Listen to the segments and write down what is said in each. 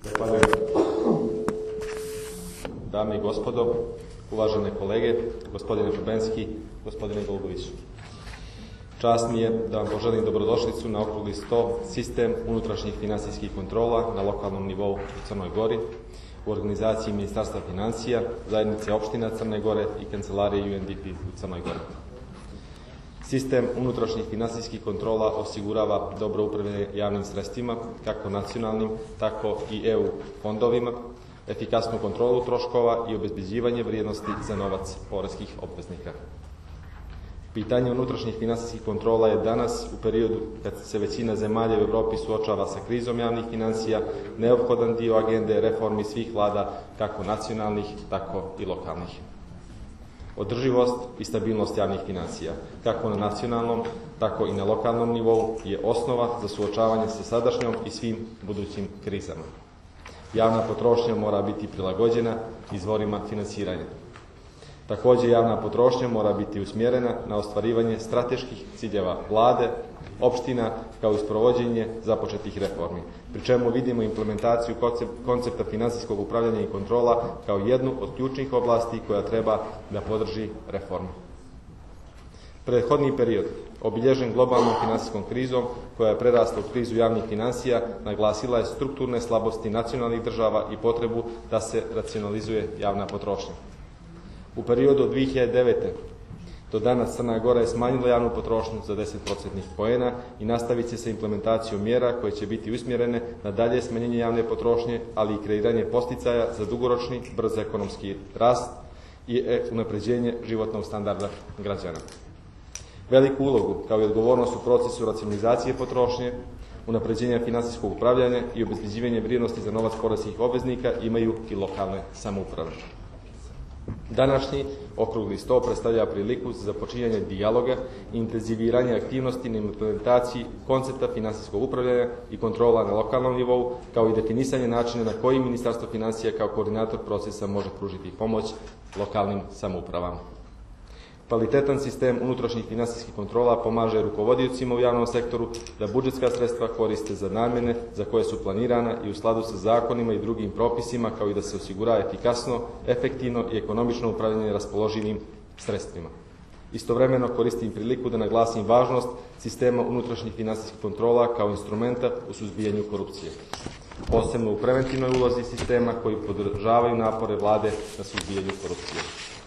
Zahvaljujem. Dame i gospodo, uvažene kolege, gospodine Vrbenski, gospodine Goluboviću. Čast mi je da vam poželim dobrodošlicu na okrugli sto Sistem unutrašnjih finansijskih kontrola na lokalnom nivou u Crnoj Gori u organizaciji Ministarstva financija, Zajednice opština Crne Gore i Kancelarije UNDP u Crnoj Gori. Sistem unutrašnjih finansijskih kontrola osigurava dobro upravljanje javnim sredstvima, kako nacionalnim, tako i EU fondovima, efikasnu kontrolu troškova i obezbeđivanje vrijednosti za novac poreskih obveznika. Pitanje unutrašnjih finansijskih kontrola je danas, u periodu kad se većina zemalja u Evropi suočava sa krizom javnih financija, neophodan dio agende reformi svih vlada, kako nacionalnih, tako i lokalnih. Održivost i stabilnost javnih financija, kako na nacionalnom, tako i na lokalnom nivou, je osnova za suočavanje sa sadašnjom i svim budućim krizama. Javna potrošnja mora biti prilagođena izvorima finansiranja. Takođe, javna potrošnja mora biti usmjerena na ostvarivanje strateških ciljeva vlade, opština, kao i sprovođenje započetih reformi, pri čemu vidimo implementaciju koncepta finansijskog upravljanja i kontrola kao jednu od ključnih oblasti koja treba da podrži reformu. Prethodni period, obilježen globalnom finansijskom krizom, koja je prerasla u krizu javnih finansija, naglasila je strukturne slabosti nacionalnih država i potrebu da se racionalizuje javna potrošnja. U periodu od 2009. do danas Crna Gora je smanjila javnu potrošnju za 10% poena i nastavit će sa implementacijom mjera koje će biti usmjerene na dalje smanjenje javne potrošnje, ali i kreiranje podsticaja za dugoročni, brz ekonomski rast i unapređenje životnog standarda građana. Veliku ulogu, kao i odgovornost u procesu racionalizacije potrošnje, unapređenja finansijskog upravljanja i obezbeđivanje vrijednosti za novac poreskih obveznika imaju i lokalne samouprave. Današnji okrugli sto predstavlja priliku za započinjanje dijaloga i intenziviranje aktivnosti na implementaciji koncepta finansijskog upravljanja i kontrola na lokalnom nivou, kao i definisanje načina na koji Ministarstvo financija kao koordinator procesa može pružiti pomoć lokalnim samoupravama. Kvalitetan sistem unutrašnjih finansijskih kontrola pomaže rukovodiocima u javnom sektoru da budžetska sredstva koriste za namjene za koje su planirana i u skladu sa zakonima i drugim propisima, kao i da se osigura efikasno, efektivno i ekonomično upravljanje raspoloživim sredstvima. Istovremeno koristim priliku da naglasim važnost sistema unutrašnjih finansijskih kontrola kao instrumenta u suzbijanju korupcije, posebno u preventivnoj ulozi sistema koji podržavaju napore vlade na suzbijanju korupcije.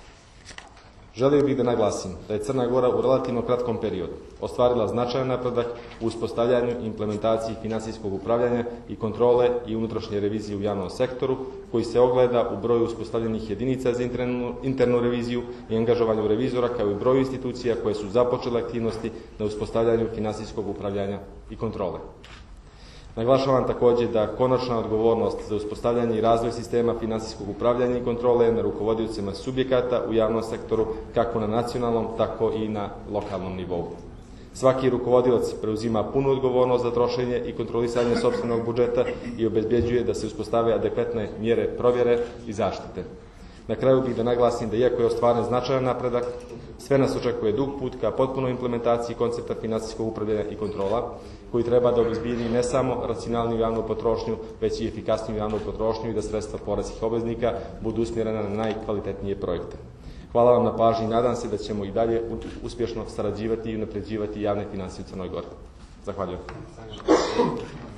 Želio bih da naglasim da je Crna Gora u relativno kratkom periodu ostvarila značajan napredak u uspostavljanju i implementaciji finansijskog upravljanja i kontrole i unutrašnje revizije u javnom sektoru, koji se ogleda u broju uspostavljenih jedinica za internu reviziju i angažovanju revizora, kao i broju institucija koje su započele aktivnosti na uspostavljanju finansijskog upravljanja i kontrole. Naglašavam takođe da konačna odgovornost za uspostavljanje i razvoj sistema finansijskog upravljanja i kontrole je na rukovodiocima subjekata u javnom sektoru, kako na nacionalnom, tako i na lokalnom nivou. Svaki rukovodilac preuzima punu odgovornost za trošenje i kontrolisanje sopstvenog budžeta i obezbeđuje da se uspostave adekvatne mjere provjere i zaštite. Na kraju bih da naglasim da iako je ostvaren značajan napredak, sve nas očekuje dug put ka potpunoj implementaciji koncepta finansijskog upravljanja i kontrola, koji treba da obezbijedi ne samo racionalniju javnu potrošnju, već i efikasniju javnu potrošnju i da sredstva poreskih obveznika budu usmjerena na najkvalitetnije projekte. Hvala vam na pažnji i nadam se da ćemo i dalje uspješno sarađivati i unapređivati javne finansije u Crnoj Gori. Zahvaljujem.